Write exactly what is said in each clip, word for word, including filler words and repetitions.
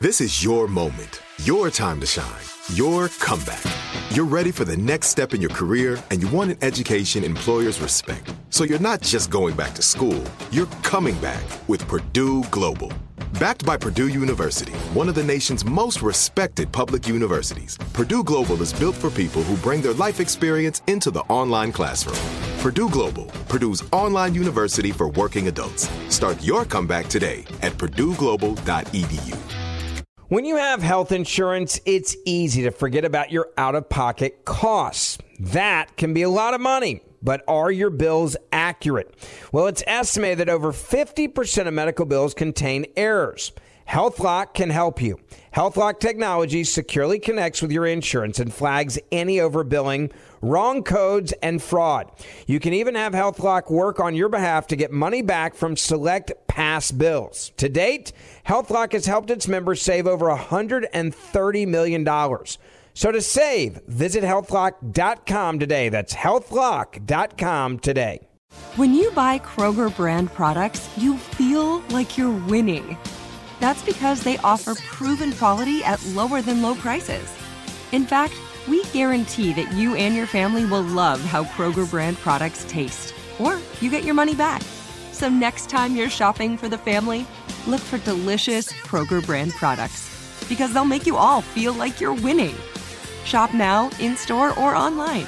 This is your moment, your time to shine, your comeback. You're ready for the next step in your career, and you want an education employers respect. So you're not just going back to school, you're coming back with Purdue Global. Backed by Purdue University, one of the nation's most respected public universities, Purdue Global is built for people who bring their life experience into the online classroom. Purdue Global, Purdue's online university for working adults. Start your comeback today at purdue global dot e d u. When you have health insurance, it's easy to forget about your out-of-pocket costs. That can be a lot of money. But are your bills accurate? Well, it's estimated that over fifty percent of medical bills contain errors. HealthLock can help you. HealthLock technology securely connects with your insurance and flags any overbilling, wrong codes, and fraud. You can even have HealthLock work on your behalf to get money back from select past bills. To date, HealthLock has helped its members save over one hundred thirty million dollars. So to save, visit health lock dot com today. That's health lock dot com today. When you buy Kroger brand products, you feel like you're winning. That's because they offer proven quality at lower than low prices. In fact, we guarantee that you and your family will love how Kroger brand products taste, or you get your money back. So next time you're shopping for the family, look for delicious Kroger brand products, because they'll make you all feel like you're winning. Shop now, in-store, or online.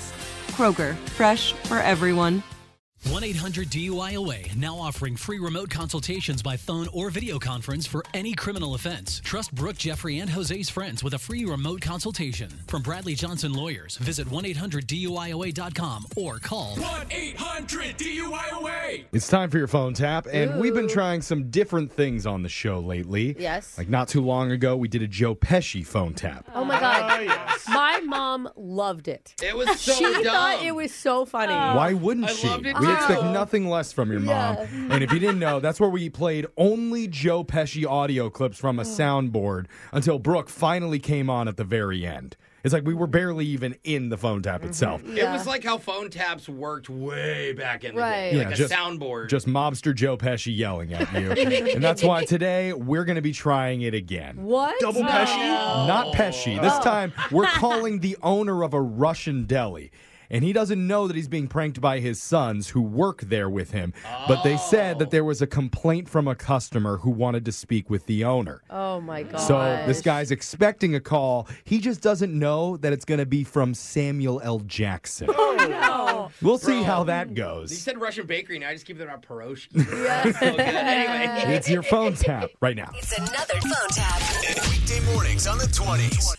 Kroger, fresh for everyone. one eight hundred D U I O A, now offering free remote consultations by phone or video conference for any criminal offense. Trust Brooke, Jeffrey, and Jose's friends with a free remote consultation. From Bradley Johnson Lawyers, visit one eight hundred D U I O A dot com or call one eight hundred D U I O A. It's time for your phone tap, and Ooh. we've been trying some different things on the show lately. Yes. Like not too long ago, we did a Joe Pesci phone tap. Oh my God. Uh, yes. My mom loved it. It was so she dumb. thought it was so funny. Why wouldn't I she? loved it We too. expect nothing less from your mom. Yeah. And if you didn't know, that's where we played only Joe Pesci audio clips from a soundboard until Brooke finally came on at the very end. It's like we were barely even in the phone tap itself. Yeah. It was like how phone taps worked way back in the Right. day. Yeah, Like a just- soundboard. Just mobster Joe Pesci yelling at you. And that's why today we're going to be trying it again. What? Double No. Pesci? Not Pesci. This time, we're calling the owner of a Russian deli. And he doesn't know that he's being pranked by his sons who work there with him. But they said that there was a complaint from a customer who wanted to speak with the owner. Oh my God. So this guy's expecting a call. He just doesn't know that it's going to be from Samuel L. Jackson. Oh no. We'll see Bro. how that You goes. said Russian bakery, and I just keep them on Pierogi. Yeah. So good. Anyway. It's your phone tap right now. It's another phone tap. Weekday mornings on the twenties.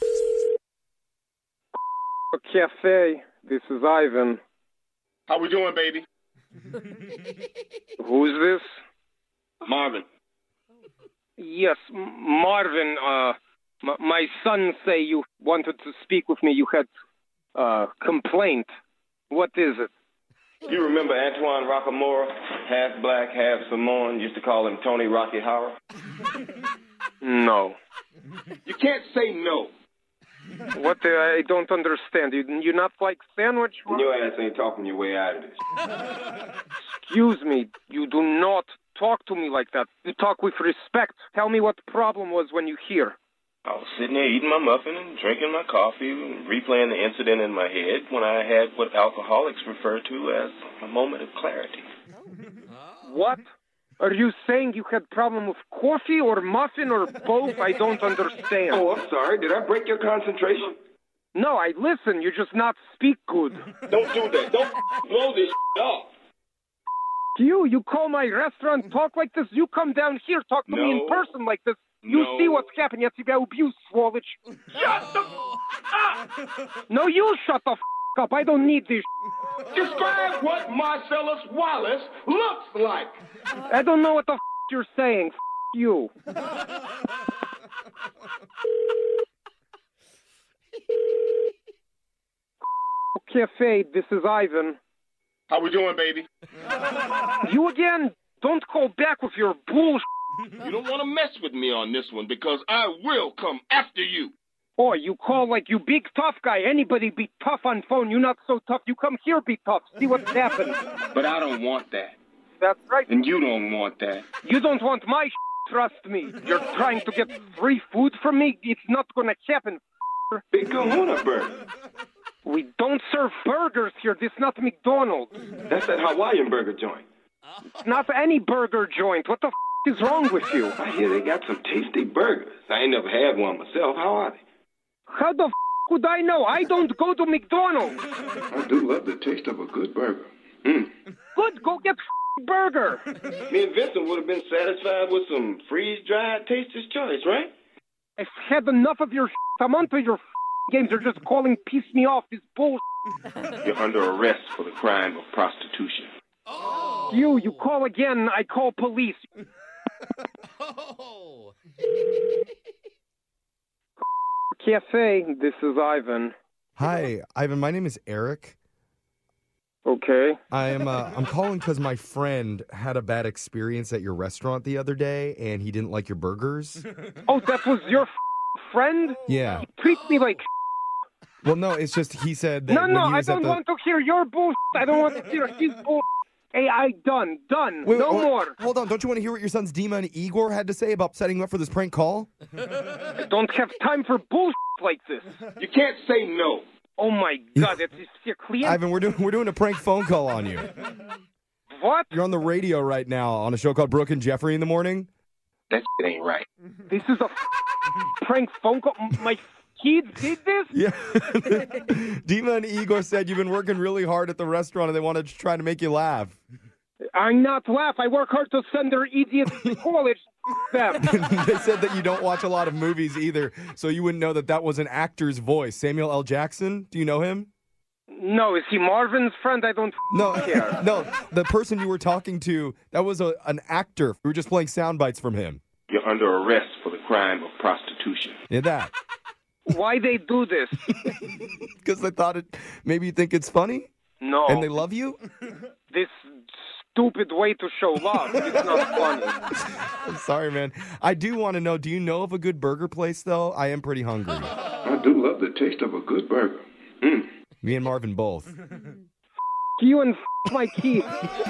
Cafe. This is Ivan. How we doing, baby? Who's this? Marvin. Yes, M- Marvin. Uh, m- my son say you wanted to speak with me. You had uh complaint. What is it? You remember Antoine Rockamora? Half black, half Samoan. Used to call him Tony Rocky Horror. No. You can't say no. What? Uh, I don't understand. You you not like sandwich? Your ass ain't talking your way out of this. Excuse me. You do not talk to me like that. You talk with respect. Tell me what the problem was when you here. I was sitting there eating my muffin and drinking my coffee and replaying the incident in my head when I had what alcoholics refer to as a moment of clarity. What? Are you saying you had problem with coffee or muffin or both? I don't understand. Oh, I'm sorry. Did I break your concentration? No, I listen. You just not speak good. Don't do that. Don't blow this off. You, you call my restaurant talk like this? You come down here, talk to me in No. person like this. You No. see what's happening. Я тебя убью, сволочь. Shut the f- up! No, you shut the f*** up. I don't need this. Describe what Marcellus Wallace looks like. I don't know what the f*** you're saying. F*** you. Cafe, this is Ivan. How we doing, baby? You again? Don't call back with your bullshit. You don't want to mess with me on this one because I will come after you. Oh, you call like you big tough guy. Anybody be tough on phone. You not so tough. You come here be tough. See what's happening. But I don't want that. That's right. And you don't want that. You don't want my shit. trust me. You're trying to get free food from me? It's not gonna happen. Big Kahuna burger. We don't serve burgers here. This is not McDonald's. That's that Hawaiian burger joint. It's not any burger joint. What the f*** is wrong with you? I hear they got some tasty burgers. I ain't never had one myself. How are they? How the f*** would I know? I don't go to McDonald's. I do love the taste of a good burger. Mm. Good, go get f***ing burger. Me and Vincent would have been satisfied with some freeze-dried Taster's Choice, right? I've had enough of your shit. I'm onto your f***ing games. You're just calling piss me off. This bull. You're under arrest for the crime of prostitution. Oh. You, you call again, I call police. Oh. Cafe, this is Ivan. Hi, Ivan. My name is Eric. Okay. I am. Uh, I'm calling because my friend had a bad experience at your restaurant the other day, and he didn't like your burgers. Oh, that was your f- friend? Yeah. He treats me like. Well, no, it's just he said that No, when no, he I was at don't the... want to hear your bull. I don't want to hear his bull. Hey, I done, done. Wait, no wait, more. Hold on, don't you want to hear what your sons Dima and Igor had to say about setting you up for this prank call? I don't have time for bull like this. You can't say no. Oh my God, it's your client. Ivan, we're doing we're doing a prank phone call on you. What? You're on the radio right now on a show called Brooke and Jeffrey in the Morning. That shit ain't right. This is a f- prank phone call. My kids did this? Yeah. Dima and Igor said you've been working really hard at the restaurant and they wanted to try to make you laugh. I'm not laugh. I work hard to send their idiots to college. Them. They said that you don't watch a lot of movies either, so you wouldn't know that that was an actor's voice. Samuel L. Jackson, do you know him? No, is he Marvin's friend? I don't no, care. No, the person you were talking to, that was a, an actor. We were just playing sound bites from him. You're under arrest for the crime of prostitution. Yeah, that. Why they do this? Because they thought it, maybe you think it's funny? No. And they love you? This stupid way to show love. It's not funny. I'm sorry, man. I do want to know, do you know of a good burger place, though? I am pretty hungry. I do love the taste of a good burger. Mm. Me and Marvin both. You and f- my kids.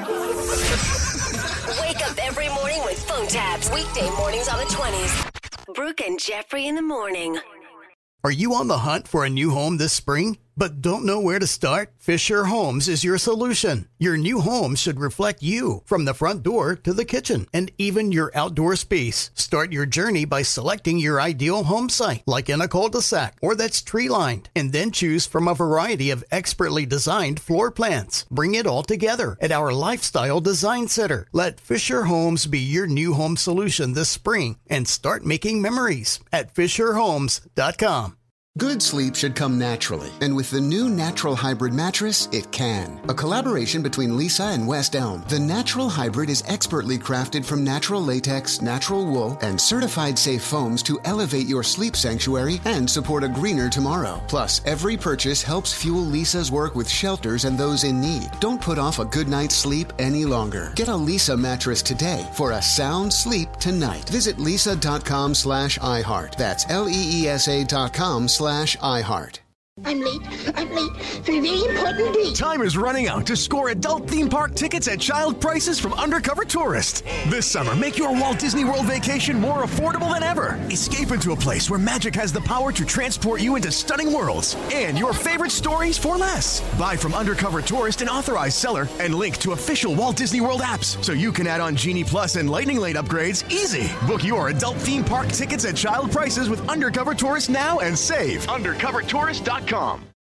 Wake up every morning with phone taps. Weekday mornings on the twenties. Brooke and Jeffrey in the morning. Are you on the hunt for a new home this spring, but don't know where to start? Fisher Homes is your solution. Your new home should reflect you, from the front door to the kitchen, and even your outdoor space. Start your journey by selecting your ideal home site, like in a cul-de-sac or that's tree-lined, and then choose from a variety of expertly designed floor plans. Bring it all together at our Lifestyle Design Center. Let Fisher Homes be your new home solution this spring, and start making memories at fisher homes dot com. Good sleep should come naturally, and with the new Natural Hybrid mattress, it can. A collaboration between Lisa and West Elm, the Natural Hybrid is expertly crafted from natural latex, natural wool, and certified safe foams to elevate your sleep sanctuary and support a greener tomorrow. Plus, every purchase helps fuel Lisa's work with shelters and those in need. Don't put off a good night's sleep any longer. Get a Lisa mattress today for a sound sleep tonight. Visit lisa.com slash iHeart. That's L-E-E-S-A dot com slash iHeart. I'm late. I'm late for a very important date. Time is running out to score adult theme park tickets at child prices from Undercover Tourist. This summer, make your Walt Disney World vacation more affordable than ever. Escape into a place where magic has the power to transport you into stunning worlds and your favorite stories for less. Buy from Undercover Tourist, an authorized seller, and link to official Walt Disney World apps so you can add on Genie Plus and Lightning Lane upgrades easy. Book your adult theme park tickets at child prices with Undercover Tourist now and save. undercover tourist dot com.